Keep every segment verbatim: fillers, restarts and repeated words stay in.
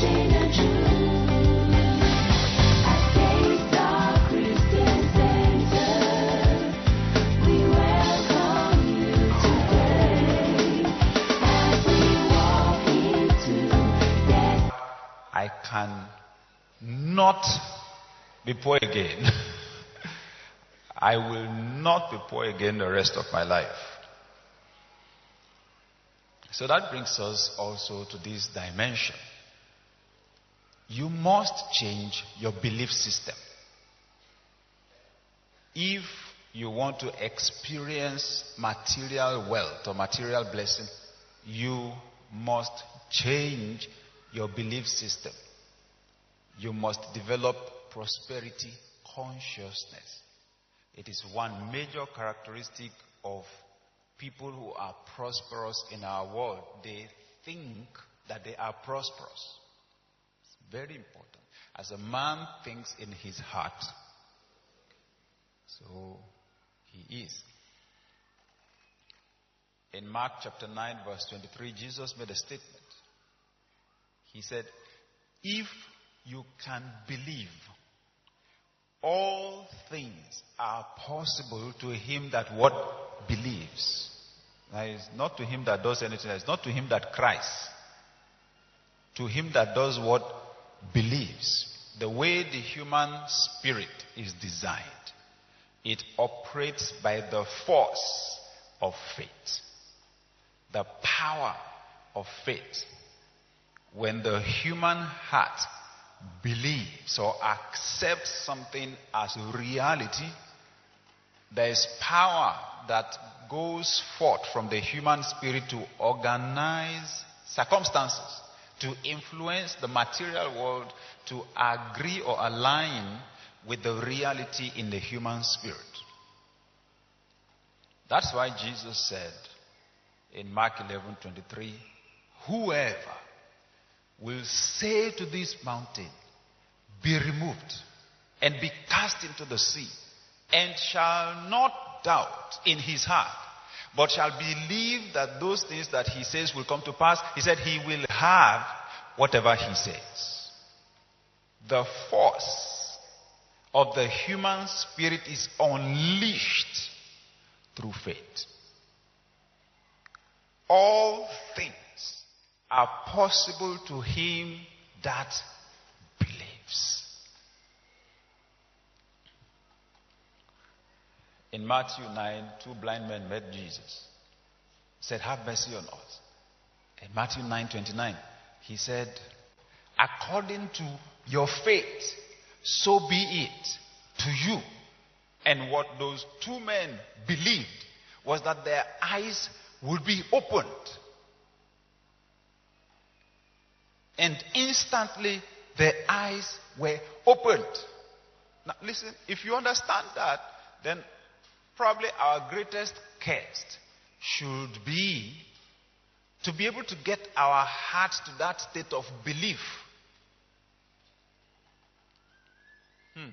I can not be poor again. I will not be poor again the rest of my life. So that brings us also to this dimension. You must change your belief system. If you want to experience material wealth or material blessing, you must change your belief system. You must develop prosperity consciousness. It is one major characteristic of people who are prosperous in our world. They think that they are prosperous. It's very important. As a man thinks in his heart, so he is. In Mark chapter nine verse twenty-three, Jesus made a statement. He said, if you can believe, all things are possible to him that what? Believes. Now, it's not to him that does anything. It's not to him that cries. To him that does what? Believes. The way the human spirit is designed, it operates by the force of faith. The power of faith. When the human heart believes or accepts something as reality, there is power that goes forth from the human spirit to organize circumstances, to influence the material world to agree or align with the reality in the human spirit. That's why Jesus said in Mark eleven twenty-three, whoever will say to this mountain, be removed and be cast into the sea, and shall not doubt in his heart, but shall believe that those things that he says will come to pass, he said he will have whatever he says. The force of the human spirit is unleashed through faith. All things are possible to him that believes. In Matthew nine, two blind men met Jesus. He said, have mercy on us. In Matthew nine twenty-nine, he said, according to your faith, so be it to you. And what those two men believed was that their eyes would be opened. And instantly their eyes were opened. Now listen, if you understand that, then probably our greatest quest should be to be able to get our hearts to that state of belief. Hmm.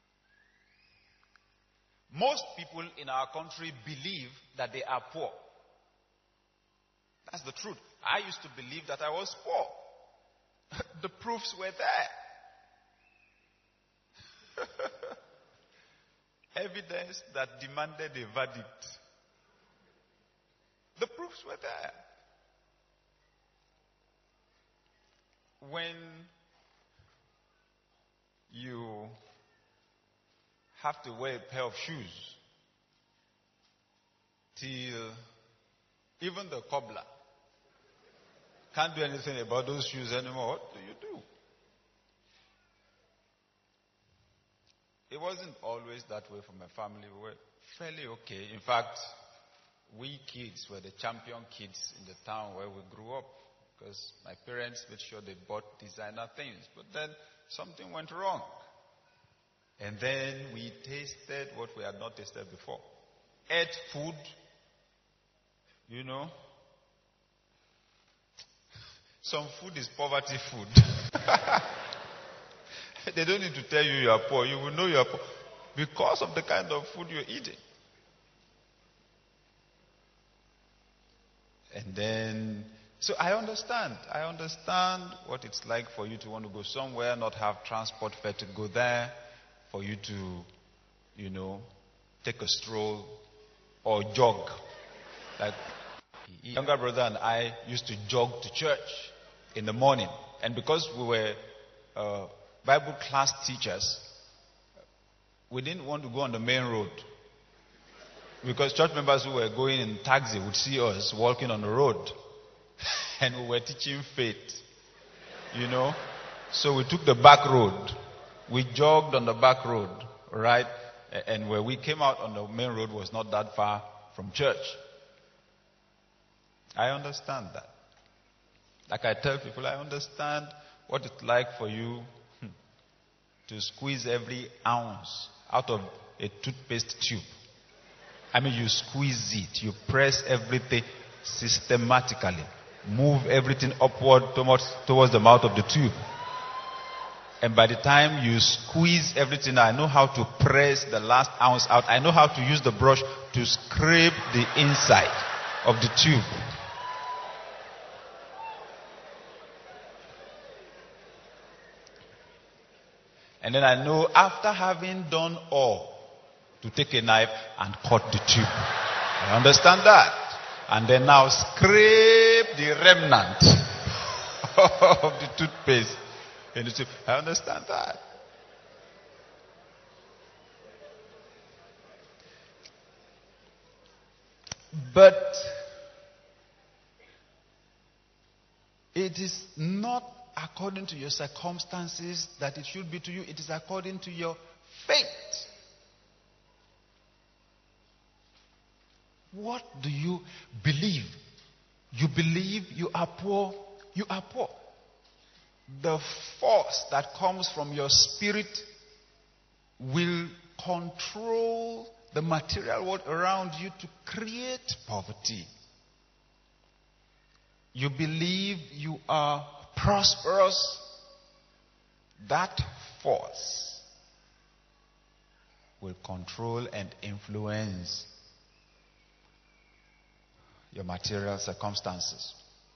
Most people in our country believe that they are poor. That's the truth. I used to believe that I was poor. The proofs were there. Evidence that demanded a verdict. The proofs were there. When you have to wear a pair of shoes till even the cobbler can't do anything about those shoes anymore, what do you do? It wasn't always that way for my family. We were fairly okay. In fact, we kids were the champion kids in the town where we grew up, because my parents made sure they bought designer things. But then something went wrong. And then we tasted what we had not tasted before. Ate food, you know. Some food is poverty food. They don't need to tell you you are poor. You will know you are poor because of the kind of food you're eating. And then So I understand. I understand what it's like for you to want to go somewhere, not have transport fare to go there, for you to, you know, take a stroll or jog. Like, younger brother and I used to jog to church in the morning. And because we were uh, Bible class teachers, we didn't want to go on the main road. Because church members who were going in taxi would see us walking on the road. And we were teaching faith. You know. So we took the back road. We jogged on the back road. Right? And where we came out on the main road was not that far from church. I understand that. Like I tell people, I understand what it's like for you hmm, to squeeze every ounce out of a toothpaste tube. I mean, you squeeze it, you press everything systematically, move everything upward towards, towards the mouth of the tube. And by the time you squeeze everything, I know how to press the last ounce out. I know how to use the brush to scrape the inside of the tube. And then I know after having done all, to take a knife and cut the tube. I understand that. And then now scrape the remnant of the toothpaste in the tube. I understand that. But it is not according to your circumstances that it should be to you. It is according to your faith. What do you believe? You believe you are poor, you are poor. The force that comes from your spirit will control the material world around you to create poverty. You believe you are prosperous. That force will control and influence your material circumstances.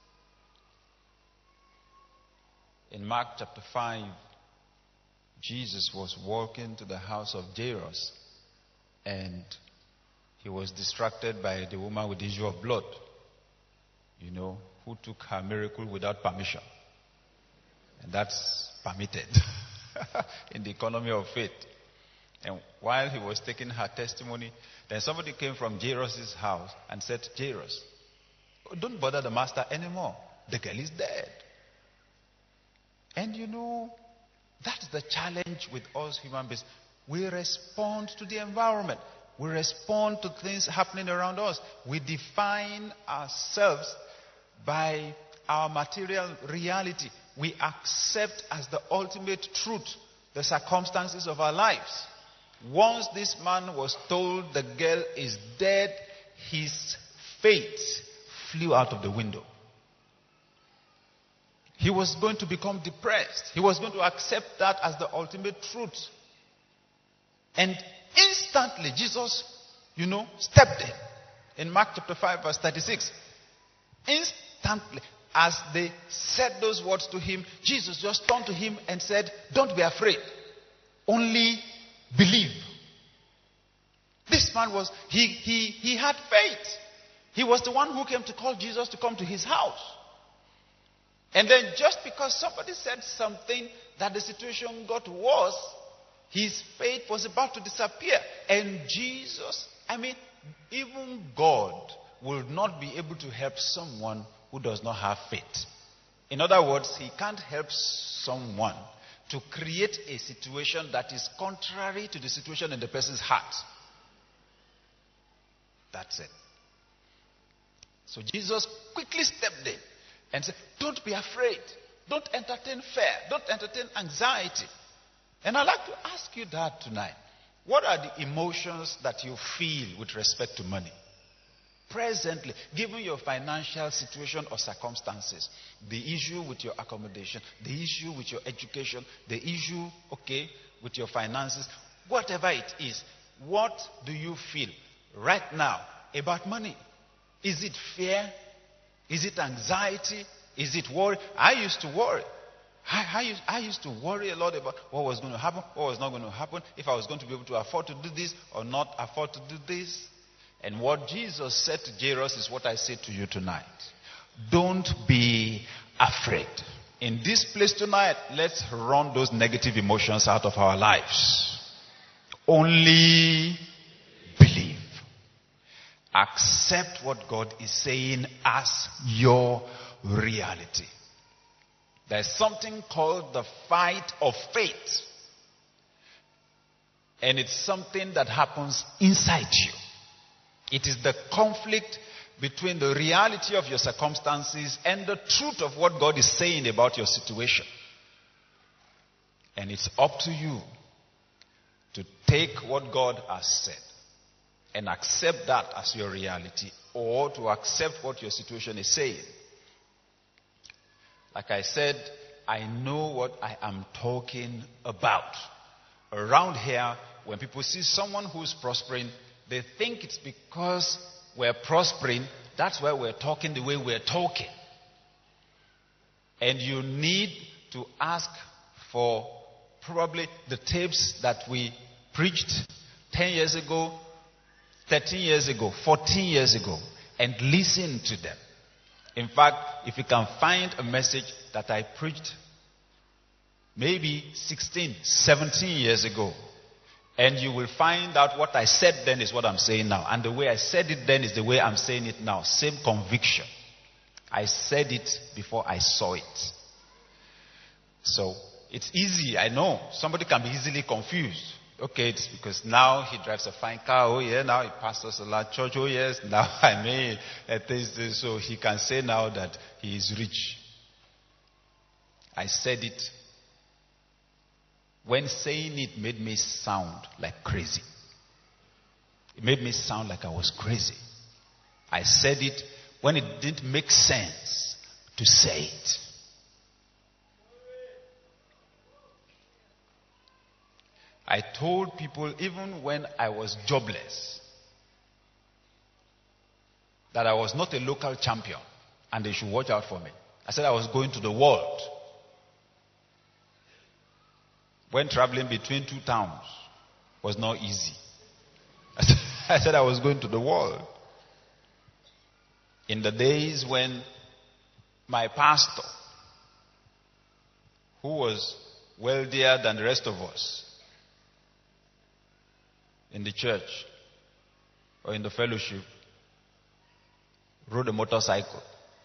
In Mark chapter five, Jesus was walking to the house of Jairus, and he was distracted by the woman with the issue of blood, you know, who took her miracle without permission. And that's permitted in the economy of faith. And while he was taking her testimony, then somebody came from Jairus' house and said, Jairus, don't bother the master anymore. The girl is dead. And you know, that's the challenge with us human beings. We respond to the environment. We respond to things happening around us. We define ourselves by our material reality. We accept as the ultimate truth the circumstances of our lives. Once this man was told the girl is dead, his faith flew out of the window. He was going to become depressed. He was going to accept that as the ultimate truth. And instantly Jesus, you know, stepped in. In Mark chapter five verse thirty-six. Instantly, as they said those words to him, Jesus just turned to him and said, don't be afraid. Only believe. This man was, he, he, he had faith. He was the one who came to call Jesus to come to his house. And then just because somebody said something that the situation got worse, his faith was about to disappear. And Jesus, I mean, even God will not be able to help someone who does not have faith. In other words, he can't help someone to create a situation that is contrary to the situation in the person's heart. That's it. So Jesus quickly stepped in and said, don't be afraid. Don't entertain fear. Don't entertain anxiety. And I'd like to ask you that tonight. What are the emotions that you feel with respect to money? Presently, given your financial situation or circumstances, the issue with your accommodation, the issue with your education, the issue, okay, with your finances, whatever it is, what do you feel right now about money? Is it fear? Is it anxiety? Is it worry? I used to worry. I, I, used, I used to worry a lot about what was going to happen, what was not going to happen, if I was going to be able to afford to do this or not afford to do this. And what Jesus said to Jairus is what I say to you tonight. Don't be afraid. In this place tonight, let's run those negative emotions out of our lives. Only believe. Accept what God is saying as your reality. There's something called the fight of faith. And it's something that happens inside you. It is the conflict between the reality of your circumstances and the truth of what God is saying about your situation. And it's up to you to take what God has said and accept that as your reality, or to accept what your situation is saying. Like I said, I know what I am talking about. Around here, when people see someone who's prospering, they think it's because we're prospering, that's why we're talking the way we're talking. And you need to ask for probably the tapes that we preached ten years ago, thirteen years ago, fourteen years ago, and listen to them. In fact, if you can find a message that I preached maybe sixteen, seventeen years ago, and you will find out what I said then is what I'm saying now. And the way I said it then is the way I'm saying it now. Same conviction. I said it before I saw it. So, it's easy, I know. Somebody can be easily confused. Okay, it's because now he drives a fine car. Oh yeah, now he pastors a large church. Oh yes, now I mean, so he can say now that he is rich. I said it. When saying it made me sound like crazy. It made me sound like I was crazy. I said it when it didn't make sense to say it. I told people even when I was jobless that I was not a local champion and they should watch out for me. I said I was going to the world. When traveling between two towns was not easy. I said, I said I was going to the world. In the days when my pastor, who was wealthier than the rest of us in the church or in the fellowship, rode a motorcycle.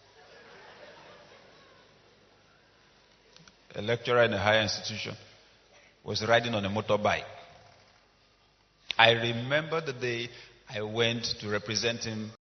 A lecturer in a higher institution was riding on a motorbike. I remember the day I went to represent him